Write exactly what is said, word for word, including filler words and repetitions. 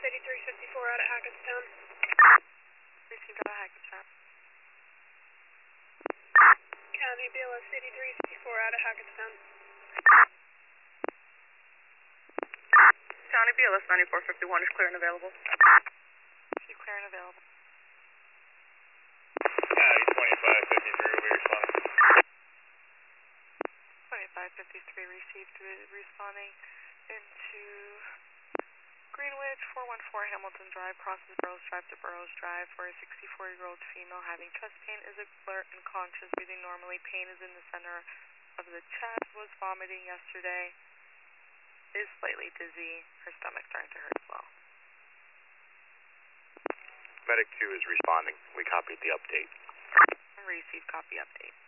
City three fifty-four out of Hackettstown. Received out of Hackettstown. County B L S City three fifty-four out of Hackettstown. County B L S ninety-four fifty-one is clear and available. See clear and available. County twenty-five fifty-three will be responding. twenty-five fifty-three received, responding into Greenwich, four one four Hamilton Drive, crosses Burroughs Drive to Burroughs Drive, where a sixty-four-year-old female having chest pain is alert and conscious, breathing normally. Pain is in the center of the chest, was vomiting yesterday, is slightly dizzy, her stomach starting to hurt as well. Medic two is responding. We copied the update. Receive copy update.